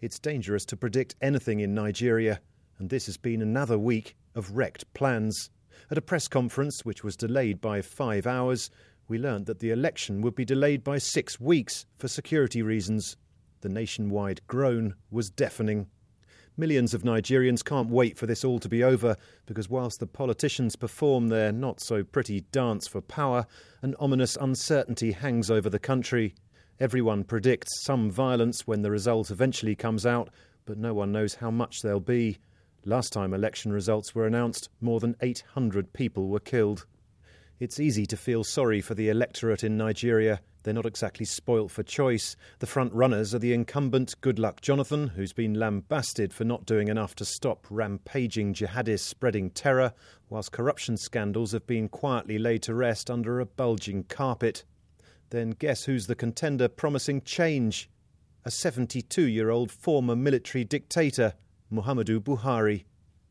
It's dangerous to predict anything in Nigeria, and this has been another week of wrecked plans. At a press conference, which was delayed by 5 hours, we learnt that the election would be delayed by 6 weeks for security reasons. The nationwide groan was deafening. Millions of Nigerians can't wait for this all to be over, because whilst the politicians perform their not-so-pretty dance for power, an ominous uncertainty hangs over the country. Everyone predicts some violence when the result eventually comes out, but no one knows how much there'll be. Last time election results were announced, more than 800 people were killed. It's easy to feel sorry for the electorate in Nigeria. They're not exactly spoilt for choice. The front runners are the incumbent Goodluck Jonathan, who's been lambasted for not doing enough to stop rampaging jihadists spreading terror, whilst corruption scandals have been quietly laid to rest under a bulging carpet. Then guess who's the contender promising change? A 72-year-old former military dictator, Muhammadu Buhari.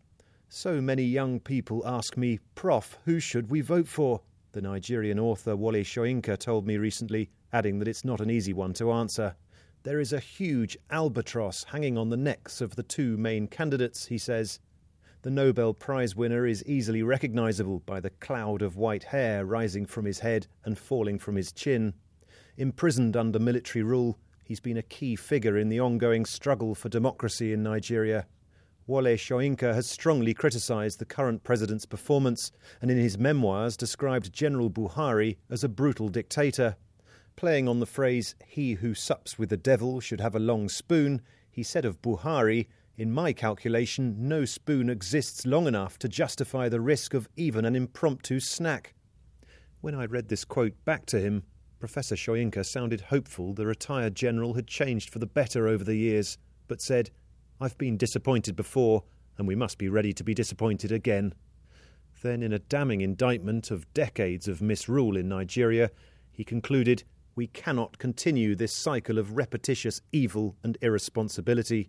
So many young people ask me, "Prof, who should we vote for?" The Nigerian author Wole Soyinka told me recently, adding that it's not an easy one to answer. There is a huge albatross hanging on the necks of the two main candidates, he says. The Nobel Prize winner is easily recognisable by the cloud of white hair rising from his head and falling from his chin. Imprisoned under military rule, he's been a key figure in the ongoing struggle for democracy in Nigeria. Wole Soyinka has strongly criticised the current president's performance and in his memoirs described General Buhari as a brutal dictator. Playing on the phrase, "he who sups with the devil should have a long spoon," he said of Buhari, "In my calculation, no spoon exists long enough to justify the risk of even an impromptu snack." When I read this quote back to him, Professor Soyinka sounded hopeful the retired general had changed for the better over the years, but said, "I've been disappointed before, and we must be ready to be disappointed again." Then, in a damning indictment of decades of misrule in Nigeria, he concluded, "We cannot continue this cycle of repetitious evil and irresponsibility."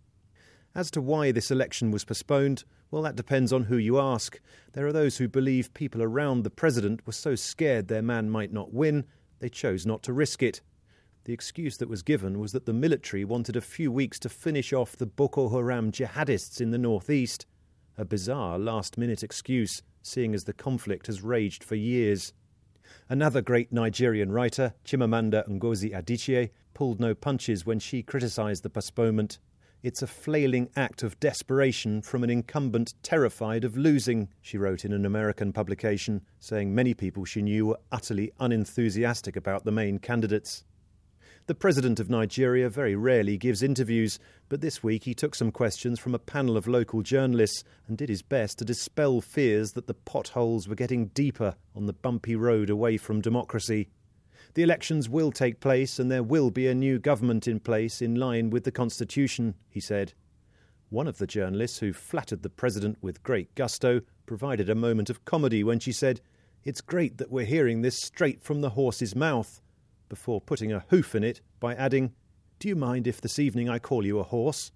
As to why this election was postponed, well, that depends on who you ask. There are those who believe people around the president were so scared their man might not win, they chose not to risk it. The excuse that was given was that the military wanted a few weeks to finish off the Boko Haram jihadists in the northeast. A bizarre last-minute excuse, seeing as the conflict has raged for years. Another great Nigerian writer, Chimamanda Ngozi Adichie, pulled no punches when she criticised the postponement. "It's a flailing act of desperation from an incumbent terrified of losing," she wrote in an American publication, saying many people she knew were utterly unenthusiastic about the main candidates. The president of Nigeria very rarely gives interviews, but this week he took some questions from a panel of local journalists and did his best to dispel fears that the potholes were getting deeper on the bumpy road away from democracy. The elections will take place and there will be a new government in place in line with the constitution, he said. One of the journalists, who flattered the president with great gusto, provided a moment of comedy when she said, "It's great that we're hearing this straight from the horse's mouth," before putting a hoof in it by adding, "Do you mind if this evening I call you a horse?"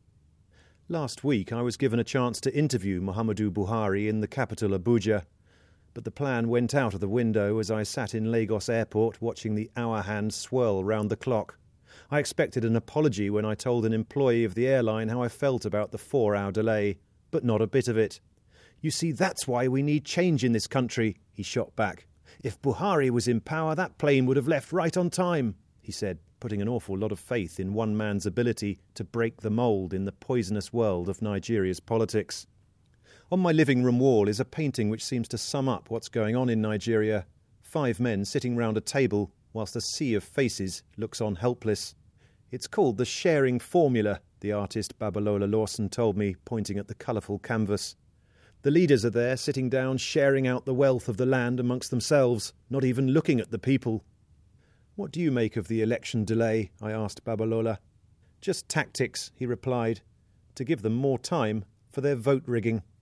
Last week I was given a chance to interview Muhammadu Buhari in the capital Abuja, but the plan went out of the window as I sat in Lagos airport watching the hour hand swirl round the clock. I expected an apology when I told an employee of the airline how I felt about the 4-hour delay, but not a bit of it. "You see, that's why we need change in this country," he shot back. "If Buhari was in power, that plane would have left right on time," he said, putting an awful lot of faith in one man's ability to break the mould in the poisonous world of Nigeria's politics. On my living room wall is a painting which seems to sum up what's going on in Nigeria. 5 men sitting round a table, whilst a sea of faces looks on helpless. "It's called the sharing formula," the artist Babalola Lawson told me, pointing at the colourful canvas. The leaders are there, sitting down, sharing out the wealth of the land amongst themselves, not even looking at the people. "What do you make of the election delay?" I asked Babalola. "Just tactics," he replied, "to give them more time for their vote rigging."